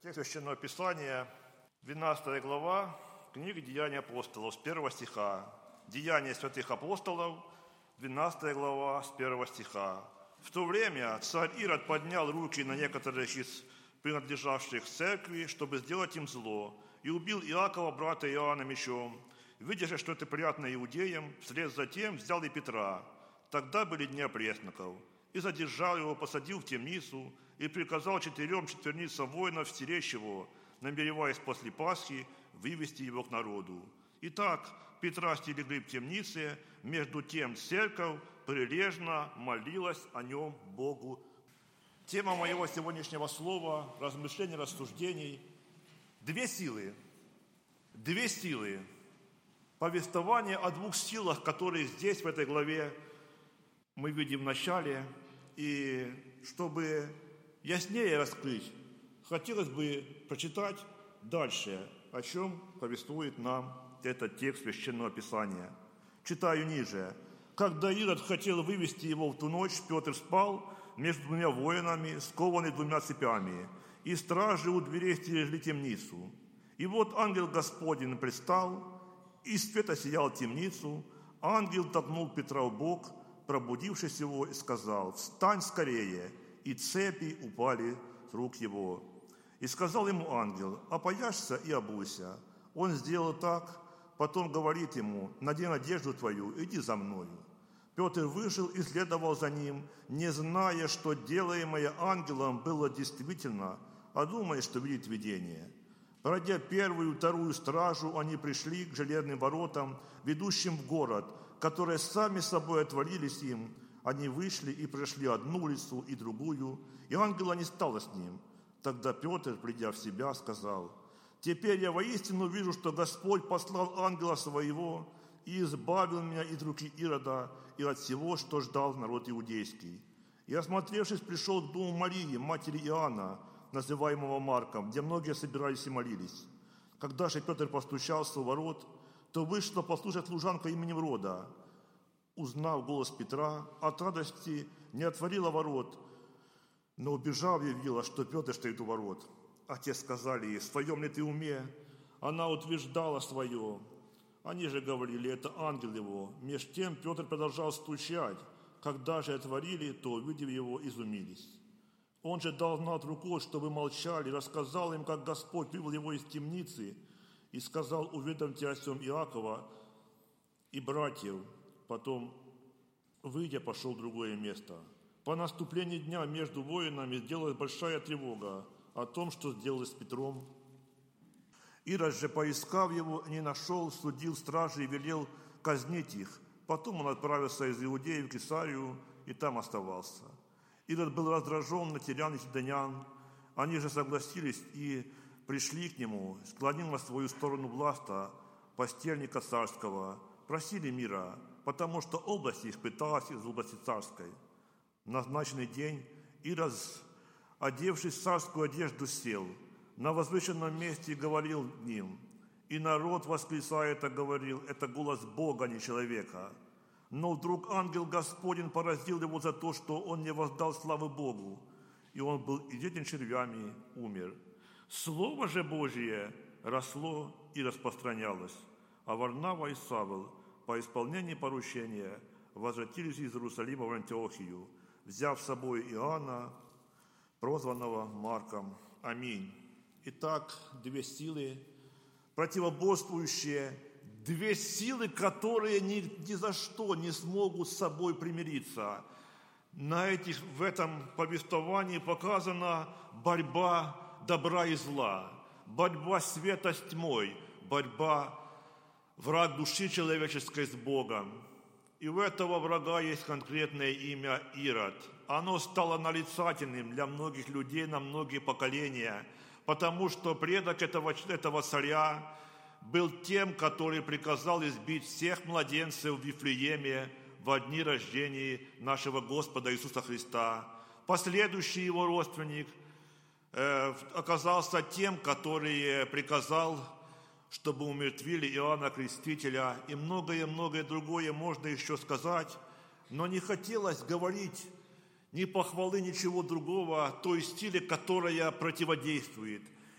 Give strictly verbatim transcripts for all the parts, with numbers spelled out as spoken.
Текст Священного Писания, двенадцатая глава, книга «Деяния апостолов», с первого стиха. «Деяния святых апостолов», двенадцатая глава, с первого стиха. «В то время царь Ирод поднял руки на некоторых из принадлежавших церкви, чтобы сделать им зло, и убил Иакова, брата Иоанна, мечом. Видя же, что это приятно иудеям, вслед за тем взял и Петра. Тогда были дни опресноков. И задержал его, посадил в темницу, и приказал четырем четверницам воинов стеречь его, намереваясь после Пасхи вывести его к народу. Итак, Петра стерегли в темнице, между тем церковь прилежно молилась о нем Богу». Тема моего сегодняшнего слова, размышлений, рассуждений – две силы. Две силы. Повествование о двух силах, которые здесь, в этой главе, мы видим в начале. И чтобы яснее раскрыть, хотелось бы прочитать дальше, о чем повествует нам этот текст Священного Писания. Читаю ниже. «Когда Ирод хотел вывести его в ту ночь, Петр спал между двумя воинами, скованный двумя цепями, и стражи у дверей стерегли темницу. И вот ангел Господень предстал, и света сиял темницу. Ангел толкнул Петра в бок, пробудившись его, и сказал: „Встань скорее!“ И цепи упали с рук его. И сказал ему ангел: „Опояшься и обуйся“. Он сделал так, потом говорит ему: „Надень одежду твою, иди за мною“. Петр вышел и следовал за ним, не зная, что делаемое ангелом было действительно, а думая, что видит видение. Пройдя первую и вторую стражу, они пришли к железным воротам, ведущим в город, которые сами собой отворились им. Они вышли и прошли одну улицу и другую, и ангела не стало с ним. Тогда Петр, придя в себя, сказал: „Теперь я воистину вижу, что Господь послал ангела своего и избавил меня из руки Ирода и от всего, что ждал народ иудейский. И, осмотревшись, пришел к дому Марии, матери Иоанна, называемого Марком, где многие собирались и молились. Когда же Петр постучался у ворот, то вышла послушать служанка именем Рода. Узнав голос Петра, от радости не отворила ворот, но, убежав, явила, что Петр стоит у ворот. А те сказали ей: „В своем ли ты уме?“ Она утверждала свое. Они же говорили: „Это ангел его“. Меж тем Петр продолжал стучать. Когда же отворили, то, увидев его, изумились. Он же дал знак рукой, чтобы молчали, рассказал им, как Господь вывел его из темницы, и сказал: „Уведомьте о сем Иакова и братьев“. Потом, выйдя, пошел в другое место. По наступлении дня между воинами сделалась большая тревога о том, что сделалось с Петром. Ирод же, поискав его, не нашел, судил стражи и велел казнить их. Потом он отправился из Иудеи в Кесарию и там оставался. Ирод был раздражен на тирян и сидонян. Они же согласились и пришли к нему, склонил на свою сторону Бласта, постельника царского, просили мира, потому что область их пыталась из области царской. В назначенный день Ирод, одевшись в царскую одежду, сел на возвышенном месте и говорил им. И народ, восклицая это, говорил: „Это голос Бога, а не человека“. Но вдруг ангел Господень поразил его за то, что он не воздал славы Богу, и он был изъеден червями, умер. Слово же Божие росло и распространялось, а Варнава и Савл по исполнении поручения возвратились из Иерусалима в Антиохию, взяв с собой Иоанна, прозванного Марком. Аминь. Итак, две силы, противоборствующие, две силы, которые ни, ни за что не смогут с собой примириться. На этих, в этом повествовании показана борьба добра и зла, борьба света с тьмой, борьба враг души человеческой с Богом. И у этого врага есть конкретное имя Ирод. Оно стало нарицательным для многих людей на многие поколения, потому что предок этого, этого царя был тем, который приказал избить всех младенцев в Вифлееме во дни рождения нашего Господа Иисуса Христа. Последующий его родственник э, оказался тем, который приказал, чтобы умертвили Иоанна Крестителя, и многое-многое другое можно еще сказать, но не хотелось говорить ни похвалы, ничего другого той силе, которая противодействует.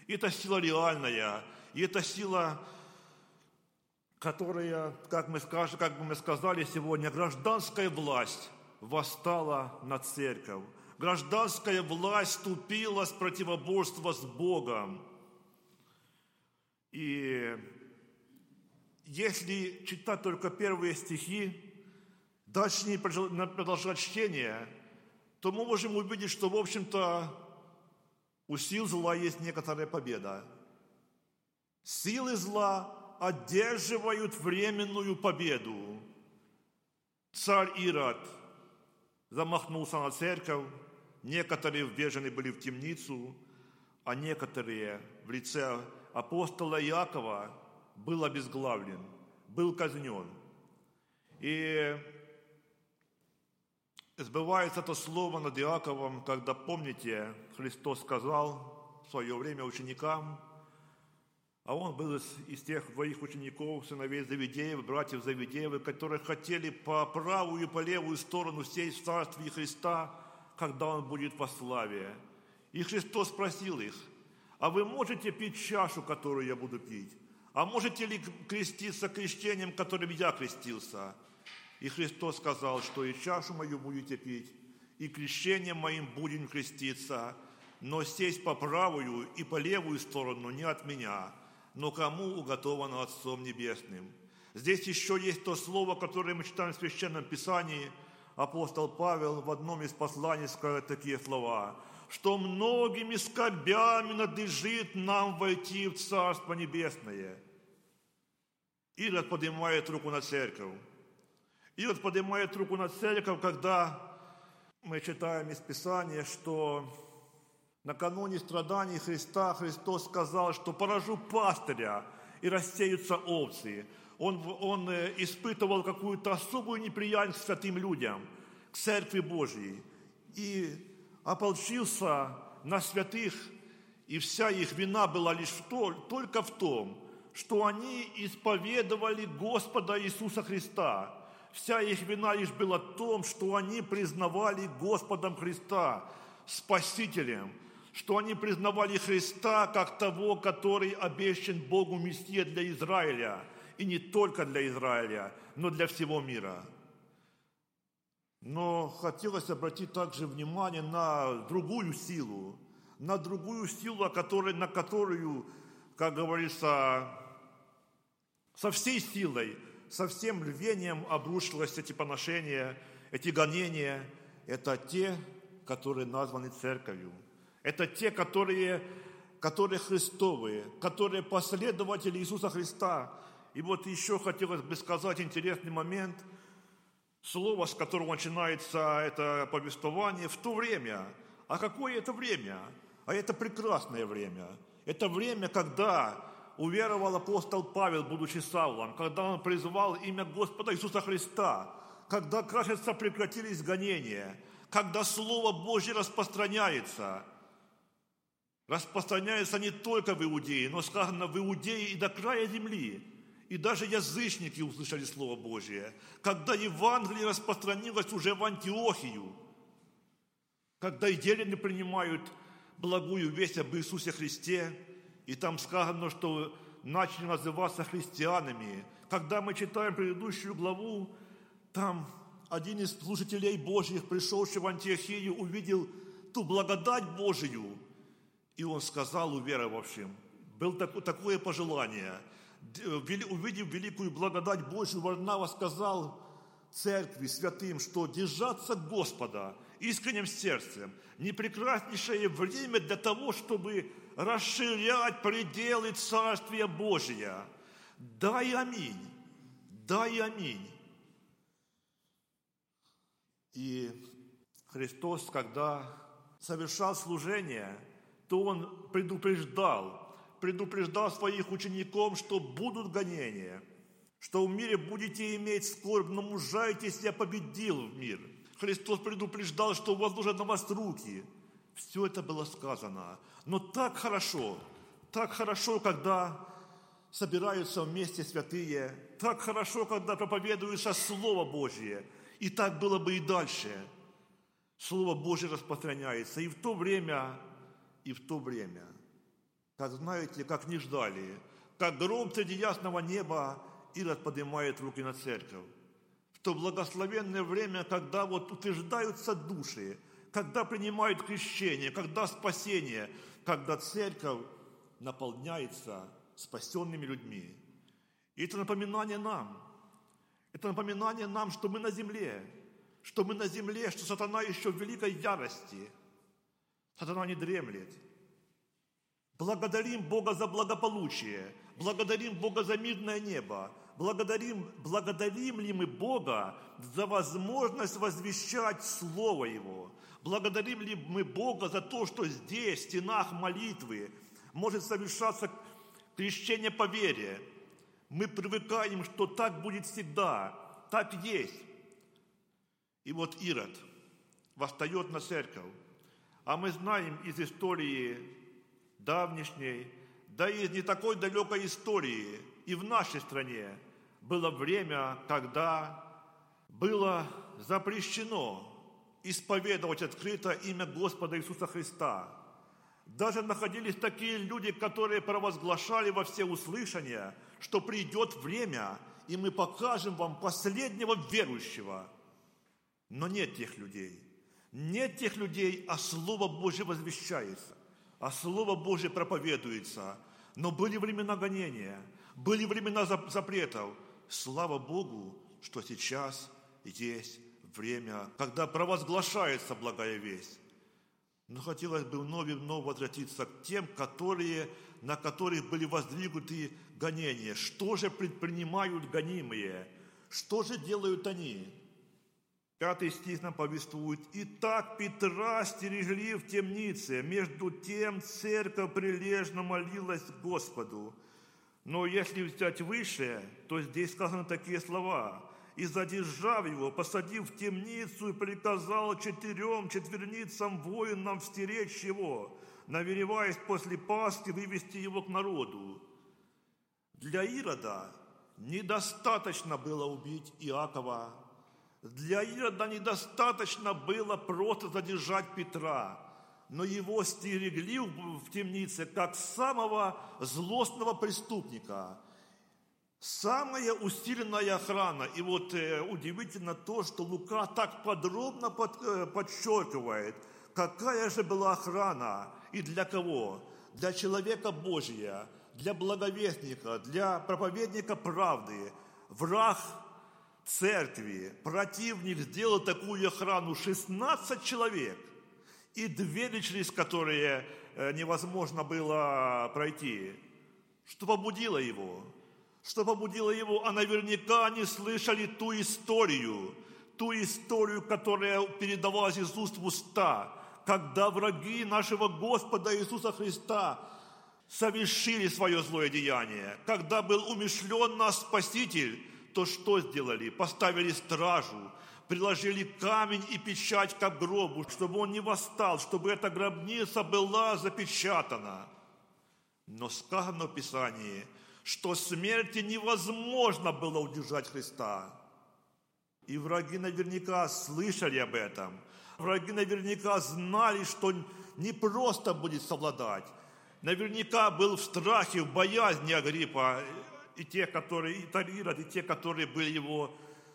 И это сила реальная, и это сила, которая, как мы, скажем, как бы мы сказали сегодня, гражданская власть восстала на церковь. Гражданская власть вступила с противоборства с Богом. И если читать только первые стихи, дальше не продолжать чтение, то мы можем увидеть, что, в общем-то, у сил зла есть некоторая победа. Силы зла одерживают временную победу. Царь Ирод замахнулся на церковь, некоторые ввержены были в темницу, а некоторые в лице апостола Иакова был обезглавлен, был казнен. И сбывается это слово над Иаковом, когда, помните, Христос сказал в свое время ученикам, а он был из, из тех двоих учеников, сыновей Завидеев, братьев Завидеевых, которые хотели по правую и по левую сторону сесть в царстве Христа, когда он будет во славе. И Христос спросил их: а вы можете пить чашу, которую я буду пить? А можете ли креститься крещением, которым я крестился? И Христос сказал, что и чашу мою будете пить, и крещением моим будем креститься, но сесть по правую и по левую сторону не от меня, но кому уготовано Отцом Небесным. Здесь еще есть то слово, которое мы читаем в Священном Писании. Апостол Павел в одном из посланий скажет такие слова, что многими скорбями надлежит нам войти в Царство Небесное. Ирод поднимает руку на церковь. Ирод поднимает руку на церковь, когда мы читаем из Писания, что накануне страданий Христа Христос сказал, что поражу пастыря и рассеются овцы. Он, он испытывал какую-то особую неприязнь к святым людям, к Церкви Божьей. И ополчился на святых, и вся их вина была лишь в том, только в том, что они исповедовали Господа Иисуса Христа. Вся их вина лишь была в том, что они признавали Господом Христа, Спасителем, что они признавали Христа как того, который обещан Богу Мессия для Израиля, и не только для Израиля, но для всего мира. Но хотелось обратить также внимание на другую силу, на другую силу, на которую, как говорится, со всей силой, со всем рвением обрушилось эти поношения, эти гонения. Это те, которые названы церковью. Это те, которые, которые Христовые, которые последователи Иисуса Христа. И вот еще хотелось бы сказать интересный момент. Слово, с которого начинается это повествование, в то время. А какое это время? А это прекрасное время. Это время, когда уверовал апостол Павел, будучи Савлом, когда он призывал имя Господа Иисуса Христа, когда, кажется, прекратились гонения, когда Слово Божье распространяется. Распространяется не только в Иудее, но сказано в Иудее и до края земли. И даже язычники услышали Слово Божие. Когда Евангелие распространилось уже в Антиохию, когда и елены принимают благую весть об Иисусе Христе, и там сказано, что начали называться христианами. Когда мы читаем предыдущую главу, там один из служителей Божьих, пришедший в Антиохию, увидел ту благодать Божию, и он сказал уверовавшим, было такое пожелание, увидев великую благодать Божию, Варнава сказал церкви, святым, что держаться Господа искренним сердцем – не прекраснейшее время для того, чтобы расширять пределы Царствия Божия. Да и аминь, да и аминь. И Христос, когда совершал служение, то Он предупреждал, предупреждал своих учеников, что будут гонения, что в мире будете иметь скорбь, но мужайтесь, я победил в мир. Христос предупреждал, что возложат на вас руки. Все это было сказано. Но так хорошо, так хорошо, когда собираются вместе святые, так хорошо, когда проповедуется Слово Божье. И так было бы и дальше. Слово Божье распространяется и в то время, и в то время. Как знаете, как не ждали, как гром среди ясного неба Ирод поднимает руки на церковь. В то благословенное время, когда вот утверждаются души, когда принимают крещение, когда спасение, когда церковь наполняется спасенными людьми. И это напоминание нам, это напоминание нам, что мы на земле, что мы на земле, что сатана еще в великой ярости. Сатана не дремлет. Благодарим Бога за благополучие, благодарим Бога за мирное небо, благодарим, благодарим ли мы Бога за возможность возвещать Слово Его, благодарим ли мы Бога за то, что здесь, в стенах молитвы, может совершаться крещение по вере. Мы привыкаем, что так будет всегда, так есть. И вот Ирод восстает на церковь, а мы знаем из истории давнишней, да и из не такой далекой истории, и в нашей стране было время, когда было запрещено исповедовать открыто имя Господа Иисуса Христа. Даже находились такие люди, которые провозглашали во всеуслышание, что придет время, и мы покажем вам последнего верующего. Но нет тех людей. Нет тех людей, а Слово Божье возвещается, а Слово Божье проповедуется. Но были времена гонения, были времена запретов. Слава Богу, что сейчас есть время, когда провозглашается благая весть. Но хотелось бы вновь и вновь возвратиться к тем, которые, на которых были воздвигнуты гонения. Что же предпринимают гонимые? Что же делают они? Пятый стих нам повествует: «Итак Петра стерегли в темнице, между тем церковь прилежно молилась Господу». Но если взять выше, то здесь сказаны такие слова: «И, задержав его, посадив в темницу, и приказал четырем четверницам воинам стеречь его, намереваясь после Пасхи вывести его к народу». Для Ирода недостаточно было убить Иакова. Для Ирода недостаточно было просто задержать Петра, но его стерегли в темнице как самого злостного преступника. Самая усиленная охрана. И вот э, удивительно то, что Лука так подробно под, э, подчеркивает, какая же была охрана и для кого? Для человека Божия, для благовестника, для проповедника правды. Враг церкви, противник сделал такую охрану: шестнадцать человек и двери, через которые невозможно было пройти. Что побудило его? Что побудило его? А наверняка они слышали ту историю, ту историю, которая передавалась из уст в уста, когда враги нашего Господа Иисуса Христа совершили свое злое деяние, когда был умерщвлен наш Спаситель. То что сделали? Поставили стражу, приложили камень и печать к гробу, чтобы он не восстал, чтобы эта гробница была запечатана. Но сказано в Писании, что смерти невозможно было удержать Христа. И враги наверняка слышали об этом. Враги наверняка знали, что не просто будет совладать. Наверняка был в страхе, в боязни Агриппа, и те, которые, и Ирод, и те, которые были его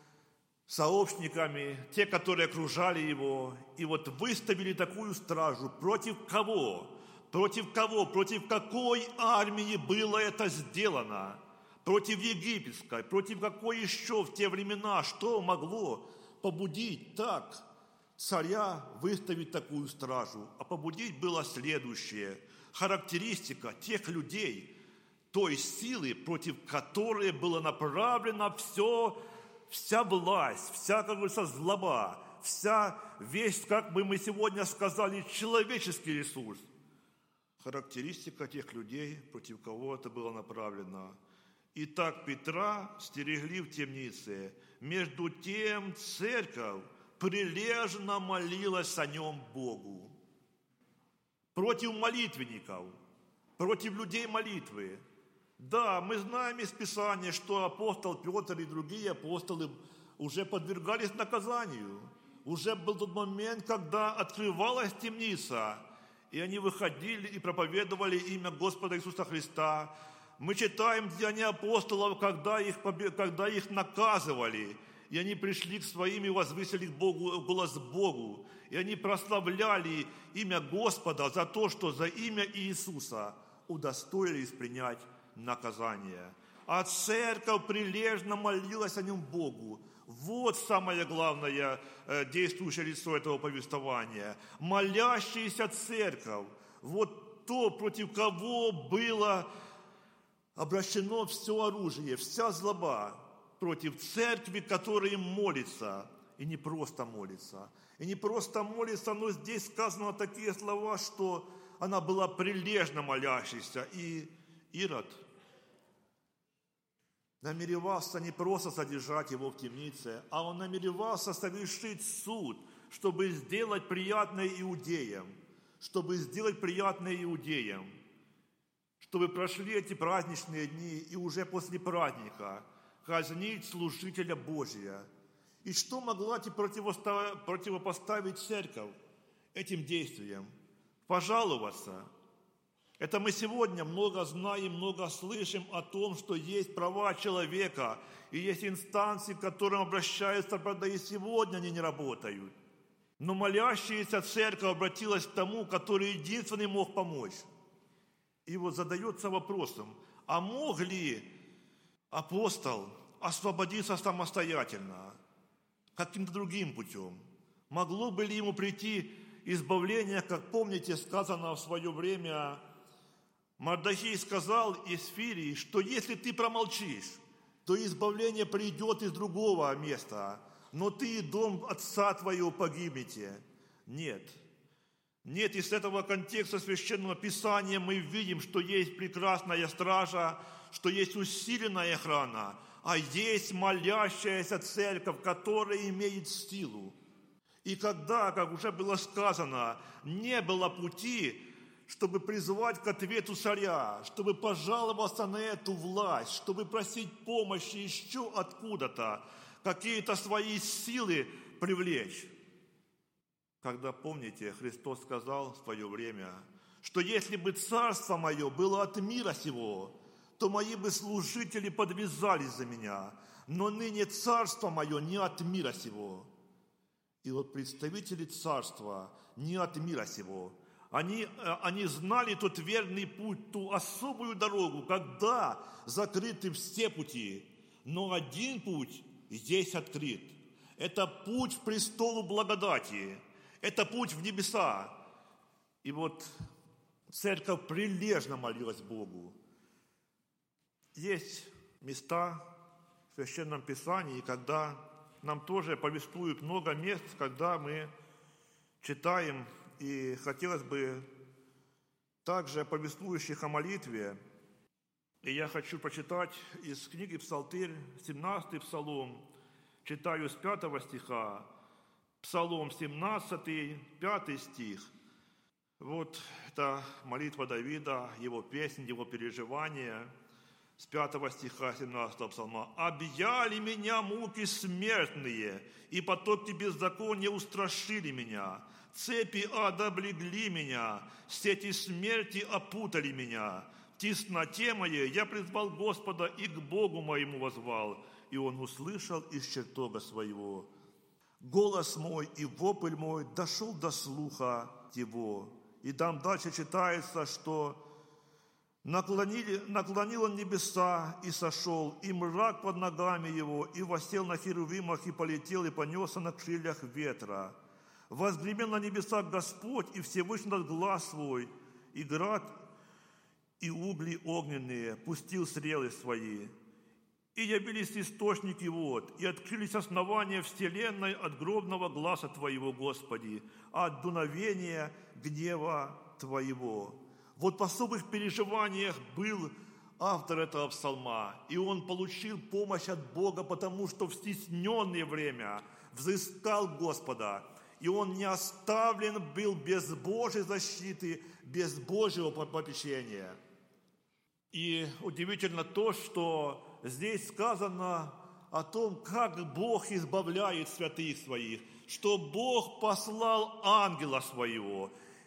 сообщниками, те, которые окружали его. И вот выставили такую стражу. Против кого? Против кого? Против какой армии было это сделано? Против египетской? Против какой еще в те времена? Что могло побудить так царя выставить такую стражу? А побудить было следующее. Характеристика тех людей, той силы, против которой была направлена все, вся власть, вся, как говорится, злоба, вся весь, как бы мы сегодня сказали, человеческий ресурс. Характеристика тех людей, против кого это было направлено. Итак, Петра стерегли в темнице, между тем церковь прилежно молилась о нем Богу. Против молитвенников, против людей молитвы. Да, мы знаем из Писания, что апостол Петр и другие апостолы уже подвергались наказанию. Уже был тот момент, когда открывалась темница, И они выходили и проповедовали имя Господа Иисуса Христа. Мы читаем Деяния апостолов, когда их, когда их наказывали, и они пришли к своим и возвысили к Богу, голос Богу. И они прославляли имя Господа за то, что за имя Иисуса удостоились принять наказание. А церковь прилежно молилась о нем Богу. Вот самое главное действующее лицо этого повествования. Молящаяся церковь. Вот то, против кого было обращено все оружие, вся злоба. Против церкви, которая молится. И не просто молится. И не просто молится, но здесь сказано такие слова, что она была прилежно молящейся. И Ирод намеревался не просто содержать его в темнице, а он намеревался совершить суд, чтобы сделать приятное иудеям, чтобы сделать приятное иудеям, чтобы прошли эти праздничные дни и уже после праздника казнить служителя Божия. И что могла противопоставить церковь этим действиям? Пожаловаться. Это мы сегодня много знаем, много слышим о том, что есть права человека, и есть инстанции, к которым обращаются, правда, и сегодня они не работают. Но молящаяся церковь обратилась к тому, который единственный мог помочь. И вот задается вопросом, а мог ли апостол освободиться самостоятельно, каким-то другим путем? Могло бы ли ему прийти избавление, как помните, сказано в свое время, Мардохей сказал Эсфирии, что если ты промолчишь, то избавление придет из другого места, но ты и дом отца твоего погибнете. Нет. Нет, из этого контекста Священного Писания мы видим, что есть прекрасная стража, что есть усиленная охрана, а есть молящаяся церковь, которая имеет силу. И когда, как уже было сказано, не было пути, чтобы призвать к ответу царя, чтобы пожаловаться на эту власть, чтобы просить помощи еще откуда-то, какие-то свои силы привлечь. Когда, помните, Христос сказал в свое время, что если бы царство мое было от мира сего, то мои бы служители подвязались за меня, но ныне царство мое не от мира сего. И вот представители царства не от мира сего, Они, они знали тот верный путь, ту особую дорогу, когда закрыты все пути, но один путь здесь открыт. Это путь к престолу благодати, это путь в небеса. И вот церковь прилежно молилась Богу. Есть места в Священном Писании, когда нам тоже повествуют много мест, когда мы читаем. И хотелось бы также повествующих о молитве. И я хочу прочитать из книги Псалтырь, семнадцатый Псалом. Читаю с пятого стиха. Псалом семнадцатый, пятый стих. Вот это молитва Давида, его песнь, его переживания. С пятого стиха семнадцатого Псалма. «Объяли меня муки смертные, и потоки беззакония устрашили меня. Цепи ада облегли меня, сети смерти опутали меня. В тесноте моей я призвал Господа и к Богу моему воззвал, и Он услышал из чертога своего. Голос мой и вопль мой дошел до слуха его». И там дальше читается, что наклонили, наклонил он небеса и сошел, и мрак под ногами его, и воссел на херувимах, и полетел, и понесся на крыльях ветра. Возгремел на небесах Господь, и Всевышний над глаз свой, и град, и угли огненные пустил стрелы свои. И явились источники вод, и открылись основания вселенной от гробного гласа Твоего, Господи, от дуновения гнева Твоего. Вот в особых переживаниях был автор этого псалма, и он получил помощь от Бога, потому что в стесненное время взыскал Господа, и он не оставлен был без Божьей защиты, без Божьего попечения. И удивительно то, что здесь сказано о том, как Бог избавляет святых своих, что Бог послал ангела своего.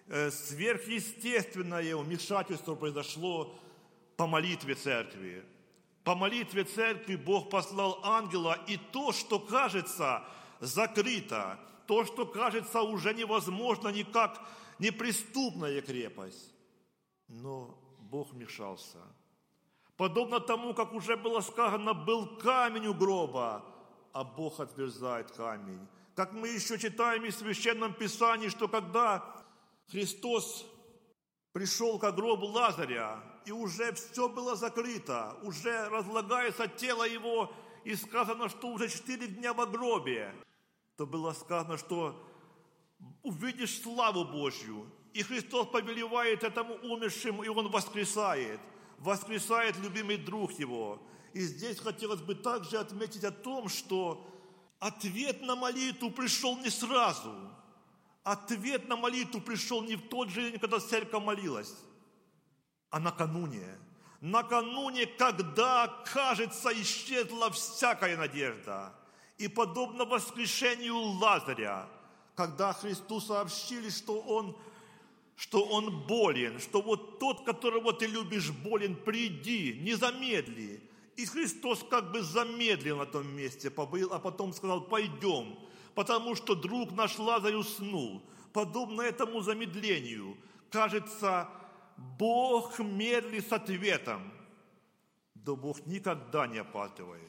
сверхъестественное вмешательство произошло по молитве церкви. По молитве церкви Бог послал ангела, и то, что кажется закрыто, то, что кажется уже невозможно никак, неприступная крепость, но Бог вмешался. Подобно тому, как уже было сказано, был камень у гроба, а Бог отверзает камень. Как мы еще читаем в Священном Писании, что когда Христос пришел к гробу Лазаря, и уже все было закрыто, уже разлагается тело его, и сказано, что уже четыре дня в гробе, то было сказано, что увидишь славу Божью, и Христос повелевает этому умершему, и он воскресает. Воскресает любимый друг его. И здесь хотелось бы также отметить о том, что ответ на молитву пришел не сразу. Ответ на молитву пришел не в тот же день, когда церковь молилась, а накануне. Накануне, когда, кажется, исчезла всякая надежда. И подобно воскрешению Лазаря, когда Христу сообщили, что он, что он болен, что вот тот, которого ты любишь, болен, приди, не замедли. И Христос как бы замедлил на том месте, побыл, а потом сказал, пойдем, потому что друг наш Лазарь уснул. Подобно этому замедлению, кажется, Бог медлит с ответом, да Бог никогда не опаздывает.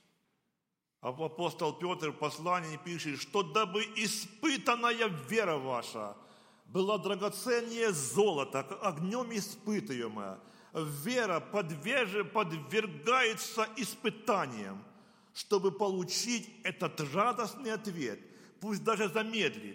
А апостол Петр в послании пишет, что дабы испытанная вера ваша была драгоценнее золота, огнем испытуемая. Вера подвергается испытаниям, чтобы получить этот радостный ответ, пусть даже замедлит.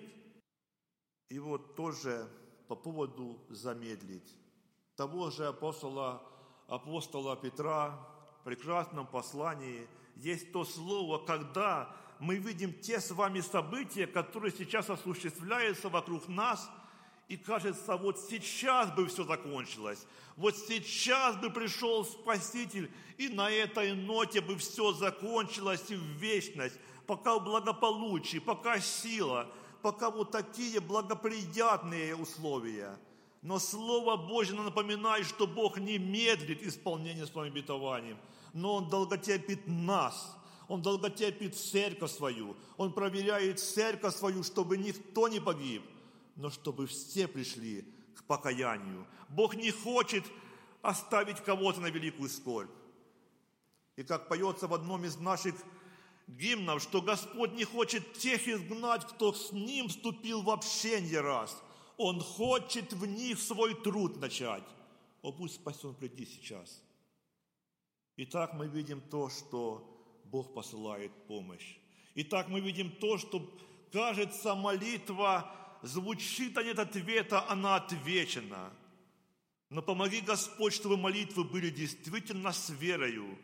И вот тоже по поводу замедлить. Того же апостола, апостола Петра в прекрасном послании есть то слово, когда мы видим те с вами события, которые сейчас осуществляются вокруг нас, и кажется, вот сейчас бы все закончилось, вот сейчас бы пришел Спаситель, и на этой ноте бы все закончилось и в вечность, пока в благополучии, пока сила, пока вот такие благоприятные условия. Но Слово Божье напоминает, что Бог не медлит исполнение своим обетованием, но Он долготерпит нас, Он долготерпит церковь свою, Он проверяет церковь свою, чтобы никто не погиб, но чтобы все пришли к покаянию. Бог не хочет оставить кого-то на великую скорбь. И как поется в одном из наших гимнов, что Господь не хочет тех изгнать, кто с Ним вступил в общение раз. Он хочет в них свой труд начать. О, пусть спасен приди сейчас. Итак, мы видим то, что Бог посылает помощь. Итак, мы видим то, что, кажется, молитва звучит, а нет ответа, она отвечена. Но помоги, Господь, чтобы молитвы были действительно с верою.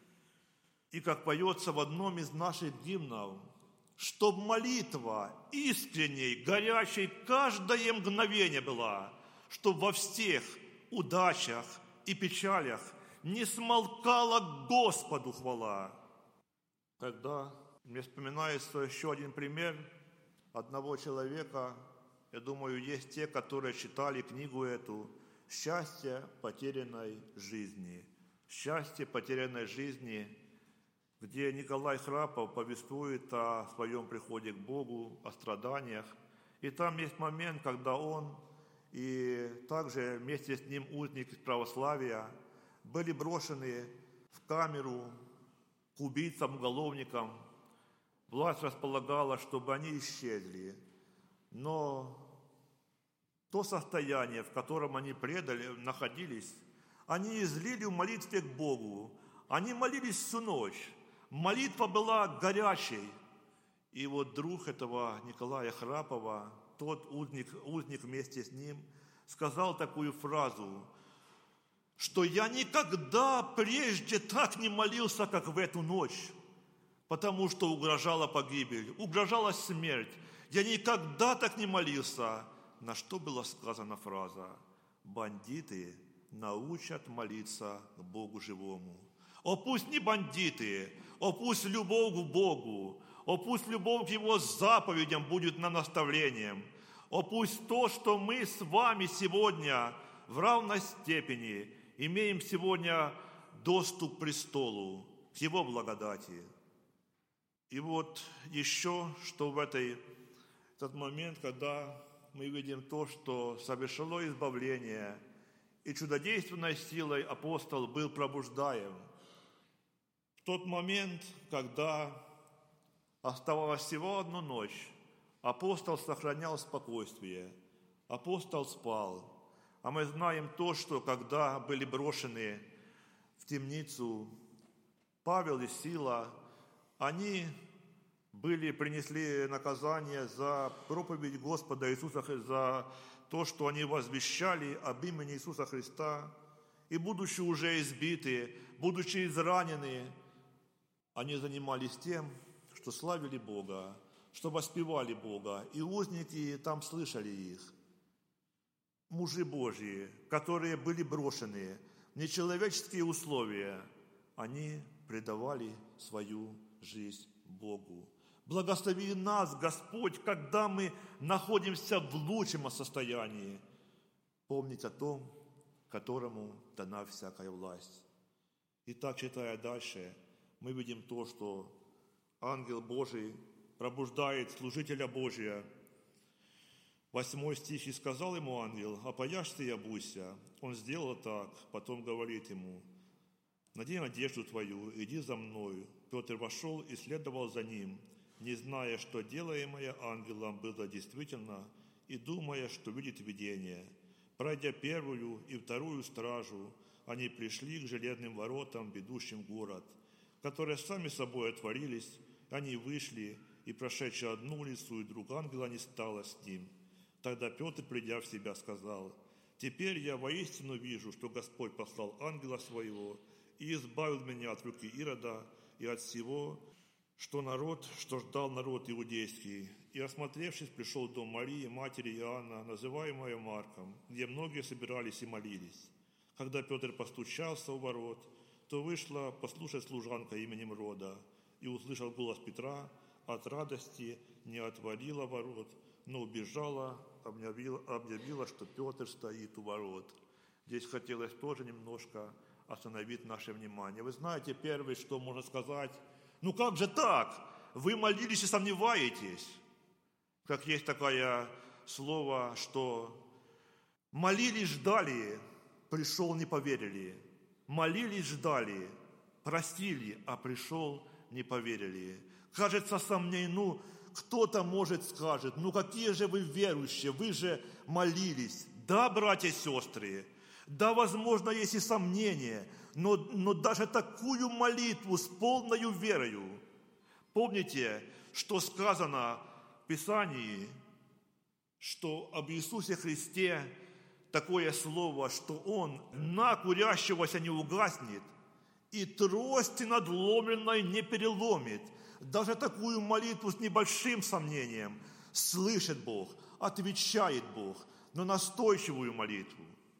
И как поется в одном из наших гимнов, чтобы молитва искренней, горячей каждое мгновение была, чтобы во всех удачах и печалях не смолкала Господу хвала. Когда мне вспоминается еще один пример одного человека, я думаю, есть те, которые читали книгу эту «Счастье потерянной жизни». «Счастье потерянной жизни», где Николай Храпов повествует о своем приходе к Богу, о страданиях. И там есть момент, когда он и также вместе с ним узник из православия были брошены в камеру к убийцам, уголовникам. Власть располагала, чтобы они исчезли. Но то состояние, в котором они предали, находились, они излили в молитве к Богу. Они молились всю ночь. Молитва была горячей. И вот друг этого Николая Храпова, тот узник, узник вместе с ним, сказал такую фразу, что «я никогда прежде так не молился, как в эту ночь, потому что угрожала погибель, угрожала смерть. Я никогда так не молился». На что была сказана фраза «бандиты научат молиться к Богу живому». О, пусть не бандиты, о, пусть любовь к Богу, о, пусть любовь к Его заповедям будет нам наставлением, О, пусть то, что мы с вами сегодня в равной степени имеем сегодня доступ к престолу, к Его благодати. И вот еще, что в этой, этот момент, когда мы видим то, что совершило избавление, и чудодейственной силой апостол был пробуждаем. В тот момент, когда оставалась всего одна ночь, апостол сохранял спокойствие, апостол спал. А мы знаем то, что когда были брошены в темницу Павел и Сила, они были, принесли наказание за проповедь Господа Иисуса Христа, за то, что они возвещали об имени Иисуса Христа. И будучи уже избиты, будучи изранены, они занимались тем, что славили Бога, что воспевали Бога. И узники там слышали их. Мужи Божьи, которые были брошены в нечеловеческие условия, они предавали свою жизнь Богу. Благослови нас, Господь, когда мы находимся в лучшем состоянии, помнить о том, которому дана всякая власть. Итак, читая дальше, мы видим то, что ангел Божий пробуждает служителя Божия. Восьмой стих: «И сказал ему ангел: опояшься и обуйся. Он сделал так, потом говорит ему: надень одежду твою, иди за мною. Петр вошел и следовал за ним, не зная, что делаемое ангелом было действительно, и думая, что видит видение. Пройдя первую и вторую стражу, они пришли к железным воротам, ведущим в город, которые сами собой отворились. Они вышли, и, прошедши одну улицу и другую, ангела не стало с ним. Тогда Петр, придя в себя, сказал: теперь я воистину вижу, что Господь послал ангела своего и избавил меня от руки Ирода и от всего, что народ, что ждал народ иудейский. И, осмотревшись, пришел в дом Марии, матери Иоанна, называемая Марком, где многие собирались и молились. Когда Петр постучался у ворот, то вышла послушать служанка именем Рода, и, услышал голос Петра, от радости не отворила ворот, но убежала, объявила, объявила, что Петр стоит у ворот. Здесь хотелось тоже немножко остановить наше внимание. Вы знаете, первое, что можно сказать: ну как же так? Вы молились и сомневаетесь. Как есть такое слово, что молились, ждали, пришел, не поверили. Молились, ждали, просили, а пришел, не поверили. Кажется, сомнений, ну, кто-то, может, скажет: ну какие же вы верующие, вы же молились. Да, братья и сестры, да, возможно, есть и сомнения, но, но даже такую молитву с полною верою. Помните, что сказано в Писании, что об Иисусе Христе такое слово, что Он на курящегося не угаснет и трости надломленной не переломит. Даже такую молитву с небольшим сомнением слышит Бог, отвечает Бог, но настойчивую молитву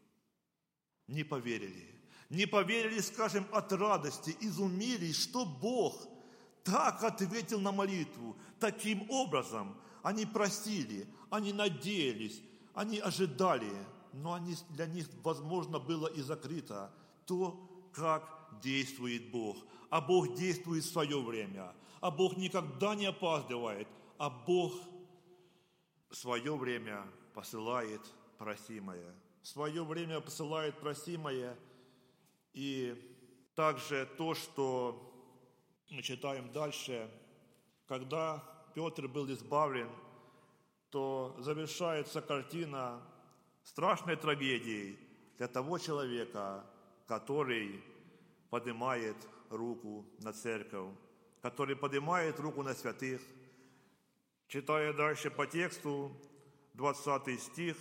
не поверили. Не поверили, скажем, от радости, изумились, что Бог так ответил на молитву. Таким образом они просили, они надеялись, они ожидали, но они, для них, возможно, было и закрыто то, как действует Бог. А Бог действует в свое время. А Бог никогда не опаздывает, а Бог в свое время посылает просимое. В свое время посылает просимое. И также то, что мы читаем дальше, когда Петр был избавлен, то завершается картина страшной трагедией для того человека, который поднимает руку на церковь, который поднимает руку на святых. Читая дальше по тексту, двадцатый стих.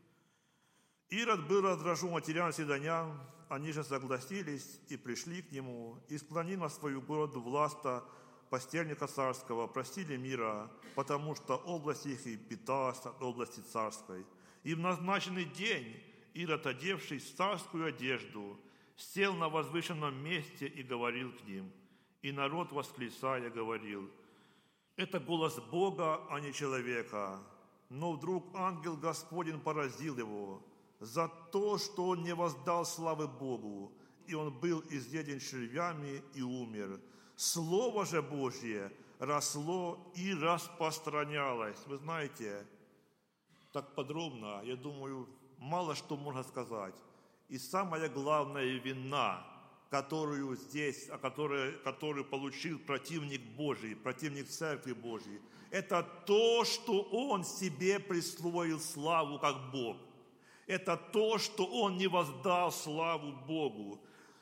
«Ирод был раздражен матерям сидонян, они же согласились и пришли к нему, и, склонив на свою городу власта постельника царского, просили мира, потому что область их и питалась от области царской. И в назначенный день Ирод, одевшись в царскую одежду, сел на возвышенном месте и говорил к ним. И народ, восклицая, говорил: это голос Бога, а не человека. Но вдруг ангел Господень поразил его за то, что он не воздал славы Богу, и он был изъеден червями и умер. Слово же Божье росло и распространялось. Вы знаете, так подробно, я думаю, мало что можно сказать. И самая главная вина, которую здесь, а которую, которую получил противник Божий, противник Церкви Божьей, это то, что он себе присвоил славу как Бог. Это то, что он не воздал славу Богу.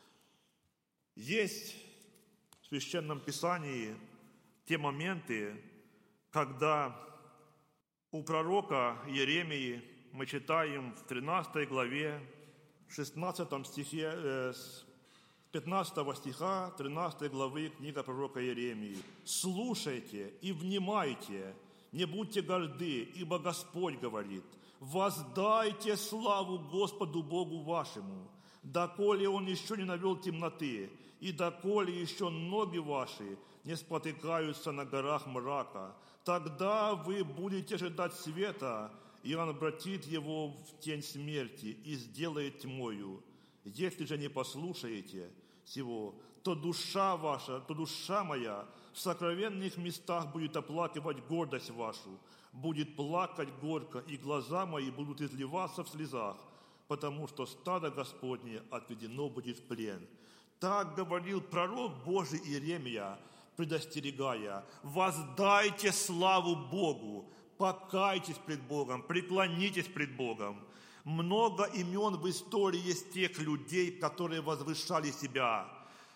Есть в Священном Писании те моменты, когда у пророка Иеремии мы читаем в тринадцатой главе, шестнадцатом стихе, э, с пятнадцатого стиха тринадцатой главы книга пророка Иеремии. «Слушайте и внимайте, не будьте горды, ибо Господь говорит, воздайте славу Господу Богу вашему, доколе Он еще не навел темноты, и доколе еще ноги ваши не спотыкаются на горах мрака, тогда вы будете ожидать света, и Он обратит его в тень смерти и сделает тьмою. Если же не послушаете сего, то душа ваша, то душа моя в сокровенных местах будет оплакивать гордость вашу, будет плакать горько, и глаза мои будут изливаться в слезах, потому что стадо Господне отведено будет в плен». Так говорил пророк Божий Иеремия, предостерегая: воздайте славу Богу, покайтесь пред Богом, преклонитесь пред Богом. Много имен в истории есть тех людей, которые возвышали себя.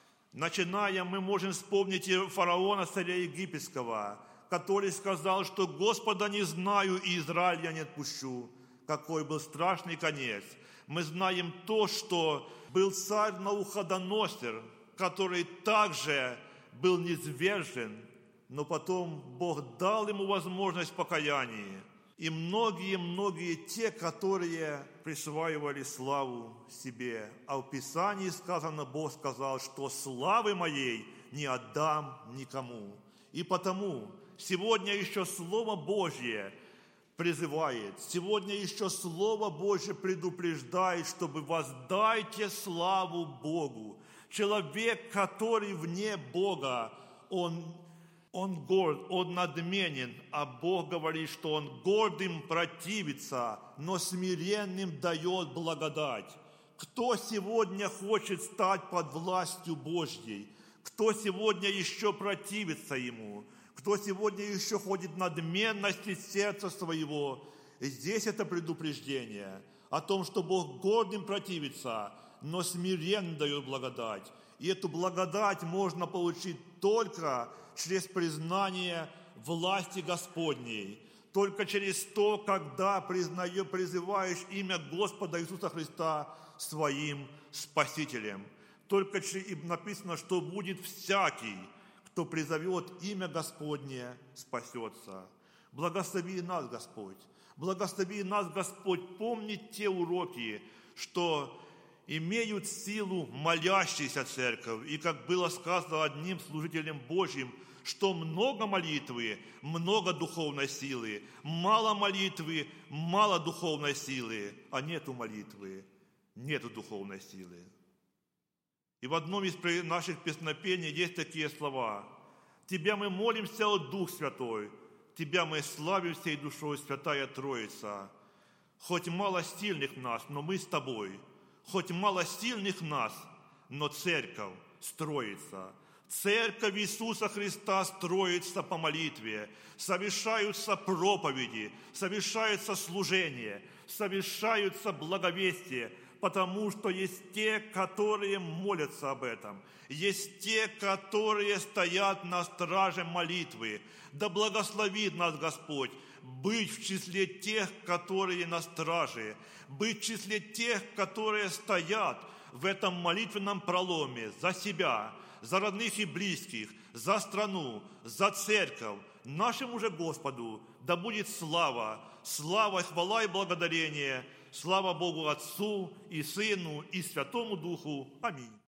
Начиная, мы можем вспомнить фараона, царя египетского, который сказал, что Господа не знаю и Израиля не отпущу. Какой был страшный конец. Мы знаем то, что был царь Навуходоносор, который также был низвержен, но потом Бог дал ему возможность покаяния. И многие-многие те, которые присваивали славу себе. А в Писании сказано, Бог сказал, что славы моей не отдам никому. И потому сегодня еще Слово Божье призывает, сегодня еще Слово Божье предупреждает, чтобы воздайте славу Богу. Человек, который вне Бога, он, он горд, он надменен, а Бог говорит, что он гордым противится, но смиренным дает благодать. Кто сегодня хочет стать под властью Божьей? Кто сегодня еще противится Ему? Кто сегодня еще ходит в надменности сердца своего? И здесь это предупреждение о том, что Бог гордым противится, но смиренно дает благодать. И эту благодать можно получить только через признание власти Господней, только через то, когда признаешь, призываешь имя Господа Иисуса Христа своим Спасителем. Только написано, что будет всякий, кто призовет имя Господне, спасется. Благослови нас, Господь. Благослови нас, Господь, помнить те уроки, что имеют силу молящейся церковь. И как было сказано одним служителем Божьим, что много молитвы, много духовной силы, мало молитвы, мало духовной силы, а нету молитвы, нету духовной силы. И в одном из наших песнопений есть такие слова: «Тебя мы молимся, о Дух Святой, Тебя мы славим всей душой, Святая Троица. Хоть мало сильных нас, но мы с Тобой, хоть мало сильных нас, но церковь строится». Церковь Иисуса Христа строится по молитве, совершаются проповеди, совершаются служения, совершаются благовестия, потому что есть те, которые молятся об этом, есть те, которые стоят на страже молитвы. Да благословит нас Господь быть в числе тех, которые на страже, быть в числе тех, которые стоят в этом молитвенном проломе за себя, за родных и близких, за страну, за церковь. Нашему же Господу да будет слава, слава, хвала и благодарение. Слава Богу Отцу и Сыну и Святому Духу. Аминь.